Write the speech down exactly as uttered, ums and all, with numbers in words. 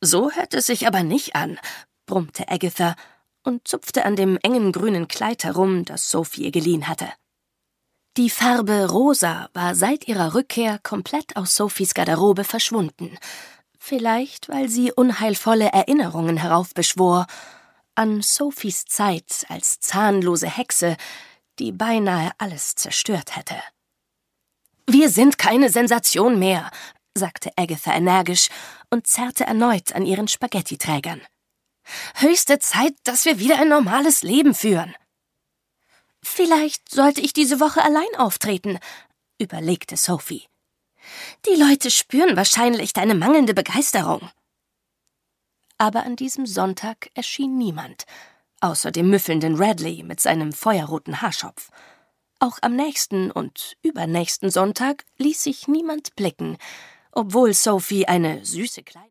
»So hört es sich aber nicht an«, brummte Agatha und zupfte an dem engen grünen Kleid herum, das Sophie ihr geliehen hatte. Die Farbe Rosa war seit ihrer Rückkehr komplett aus Sophies Garderobe verschwunden. Vielleicht, weil sie unheilvolle Erinnerungen heraufbeschwor an Sophies Zeit als zahnlose Hexe, die beinahe alles zerstört hätte. »Wir sind keine Sensation mehr«, sagte Agatha energisch und zerrte erneut an ihren Spaghettiträgern. »Höchste Zeit, dass wir wieder ein normales Leben führen.« »Vielleicht sollte ich diese Woche allein auftreten«, überlegte Sophie. »Die Leute spüren wahrscheinlich deine mangelnde Begeisterung.« Aber an diesem Sonntag erschien niemand, außer dem müffelnden Radley mit seinem feuerroten Haarschopf. Auch am nächsten und übernächsten Sonntag ließ sich niemand blicken, obwohl Sophie eine süße Kleidung